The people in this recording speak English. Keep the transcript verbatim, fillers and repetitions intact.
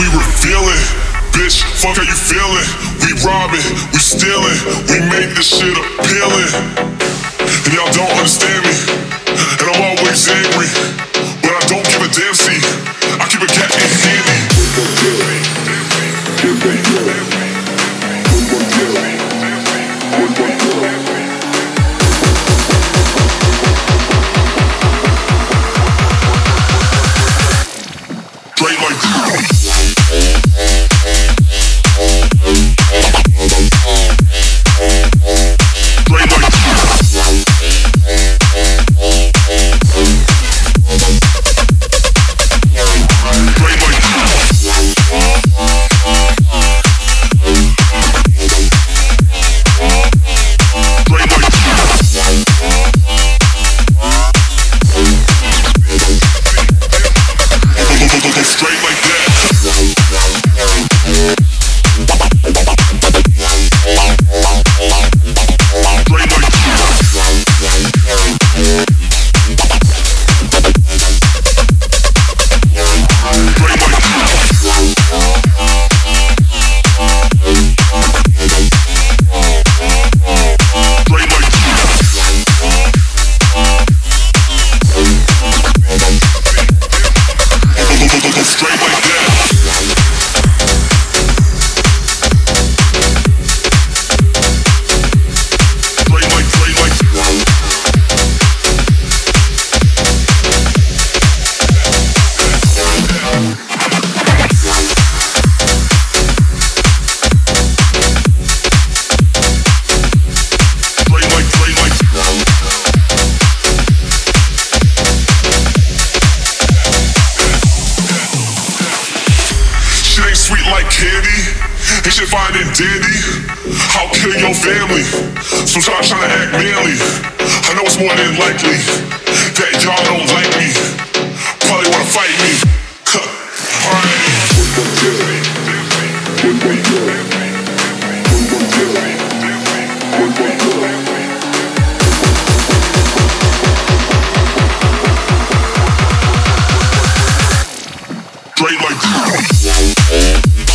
we revealing. Bitch, fuck how you feeling. We robbing, we stealing, we make this shit appealing. And y'all don't understand me, and I'm always angry, but I don't give a damn, see, I keep a cat in handy. Straight like so try trying to act manly. I know it's more than likely that y'all don't like me. Probably wanna fight me. Alright. Straight like